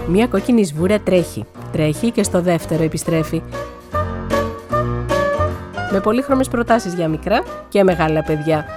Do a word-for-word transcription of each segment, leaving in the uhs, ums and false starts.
Μία κόκκινη σβούρα τρέχει. Τρέχει και στο δεύτερο επιστρέφει. Με πολύχρωμες προτάσεις για μικρά και μεγάλα παιδιά.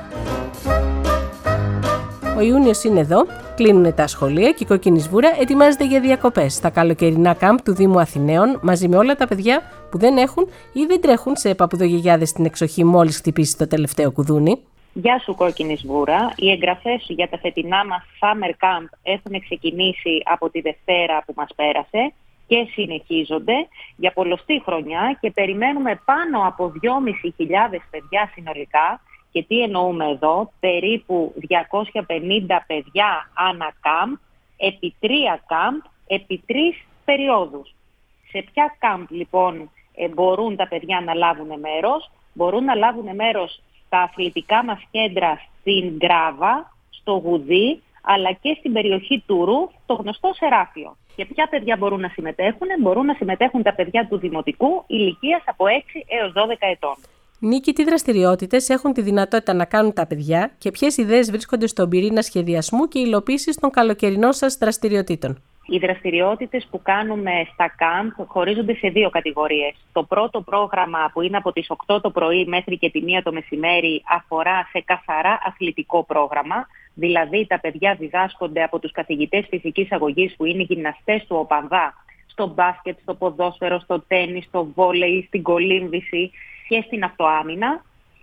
Ο Ιούνιος είναι εδώ, κλείνουν τα σχολεία και η κόκκινη σβούρα ετοιμάζεται για διακοπές στα καλοκαιρινά κάμπ του Δήμου Αθηναίων μαζί με όλα τα παιδιά που δεν έχουν ή δεν τρέχουν σε παππουδογιαγιάδες στην εξοχή μόλις χτυπήσει το τελευταίο κουδούνι. Γεια σου κόκκινη σβούρα. Οι εγγραφές για τα φετινά μας Summer Camp έχουν ξεκινήσει από τη Δευτέρα που μας πέρασε και συνεχίζονται για πολλωστή χρονιά και περιμένουμε πάνω από δυόμισι χιλιάδες παιδιά συνολικά. Και τι εννοούμε εδώ, περίπου διακόσια πενήντα παιδιά ανά κάμπ, επί τρία κάμπ, επί τρεις περιόδους. Σε ποια κάμπ λοιπόν μπορούν τα παιδιά να λάβουν μέρος? Μπορούν να λάβουν μέρος στα αθλητικά μας κέντρα στην Γκράβα, στο Γουδί, αλλά και στην περιοχή του Ρουφ, το γνωστό Σεράφιο. Και ποια παιδιά μπορούν να συμμετέχουν? Μπορούν να συμμετέχουν τα παιδιά του Δημοτικού ηλικίας από έξι έως δώδεκα ετών. Νίκη, τι δραστηριότητες έχουν τη δυνατότητα να κάνουν τα παιδιά και ποιες ιδέες βρίσκονται στον πυρήνα σχεδιασμού και υλοποίησης των καλοκαιρινών σας δραστηριοτήτων? Οι δραστηριότητες που κάνουμε στα κάμπ χωρίζονται σε δύο κατηγορίες. Το πρώτο πρόγραμμα, που είναι από τις οκτώ το πρωί μέχρι και τη μία το μεσημέρι, αφορά σε καθαρά αθλητικό πρόγραμμα. Δηλαδή τα παιδιά διδάσκονται από τους καθηγητές φυσικής αγωγής που είναι γυμναστές του ΟΠΑΝΔΑ, στο μπάσκετ, στο ποδόσφαιρο, στο τένις, στο βόλεϊ, στην κολύμβηση και στην αυτοάμυνα,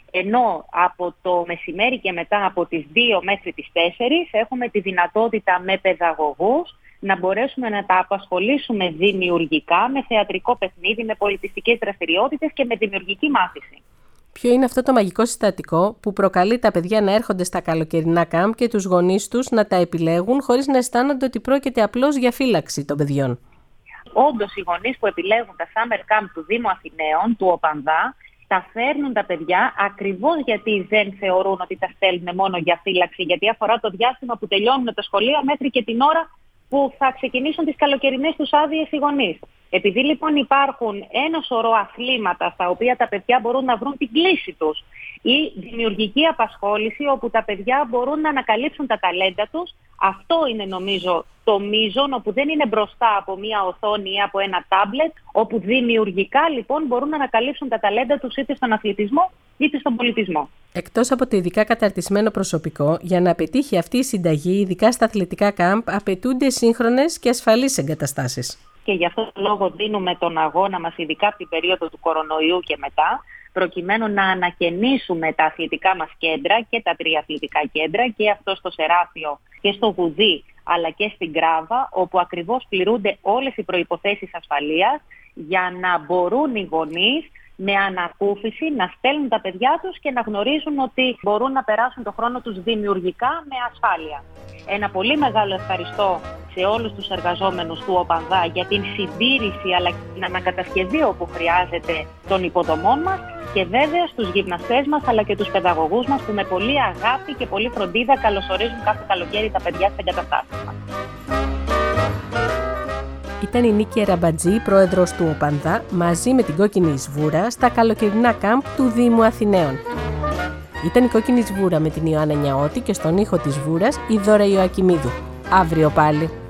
ενώ από το μεσημέρι και μετά από τις δύο μέχρι τις τέσσερις έχουμε τη δυνατότητα με παιδαγωγούς να μπορέσουμε να τα απασχολήσουμε δημιουργικά με θεατρικό παιχνίδι, με πολιτιστικές δραστηριότητες και με δημιουργική μάθηση. Ποιο είναι αυτό το μαγικό συστατικό που προκαλεί τα παιδιά να έρχονται στα καλοκαιρινά κάμπ και τους γονείς τους να τα επιλέγουν χωρίς να αισθάνονται ότι πρόκειται απλώς για φύλαξη των παιδιών? Όντως, οι γονείς που επιλέγουν τα Summer Camp του Δήμου Αθηναίων, του ΟΠΑΝΔΑ, τα φέρνουν τα παιδιά ακριβώς γιατί δεν θεωρούν ότι τα στέλνουν μόνο για φύλαξη, γιατί αφορά το διάστημα που τελειώνουν τα σχολεία μέχρι και την ώρα που θα ξεκινήσουν τις καλοκαιρινές τους άδειες οι γονείς. Επειδή λοιπόν υπάρχουν ένα σωρό αθλήματα στα οποία τα παιδιά μπορούν να βρουν την κλίση τους ή δημιουργική απασχόληση όπου τα παιδιά μπορούν να ανακαλύψουν τα ταλέντα τους, αυτό είναι νομίζω το μείζον, όπου δεν είναι μπροστά από μια οθόνη ή από ένα τάμπλετ, όπου δημιουργικά λοιπόν μπορούν να ανακαλύψουν τα ταλέντα τους είτε στον αθλητισμό είτε στον πολιτισμό. Εκτός από το ειδικά καταρτισμένο προσωπικό, για να πετύχει αυτή η συνταγή, ειδικά στα αθλητικά κάμπ, απαιτούνται σύγχρονες και ασφαλείς εγκαταστάσεις. Και γι' αυτό το λόγο δίνουμε τον αγώνα μας, ειδικά από την περίοδο του κορονοϊού και μετά, προκειμένου να ανακαινήσουμε τα αθλητικά μας κέντρα και τα τρία αθλητικά κέντρα, και αυτό στο Σεράφιο και στο Γουδί, αλλά και στην Γκράβα, όπου ακριβώς πληρούνται όλες οι προϋποθέσεις ασφαλείας για να μπορούν οι γονείς με ανακούφιση να στέλνουν τα παιδιά τους και να γνωρίζουν ότι μπορούν να περάσουν το χρόνο τους δημιουργικά με ασφάλεια. Ένα πολύ μεγάλο ευχαριστώ σε όλους τους εργαζόμενους του ΟΠΑΝΔΑ για την συντήρηση αλλά και την ανακατασκευή όπου χρειάζεται των υποδομών μας, και βέβαια στους γυμναστές μας αλλά και τους παιδαγωγούς μας που με πολύ αγάπη και πολύ φροντίδα καλωσορίζουν κάθε καλοκαίρι τα παιδιά στις εγκαταστάσεις μας. Ήταν η Νίκη Αραμπατζή, πρόεδρος του ΟΠΑΝΔΑ, μαζί με την κόκκινη σβούρα στα καλοκαιρινά κάμπ του Δήμου Αθηναίων. Ήταν η κόκκινη σβούρα με την Ιωάννα Νιαώτη και στον ήχο της σβούρας η Δώρα Ιωακιμίδου. Αύριο πάλι.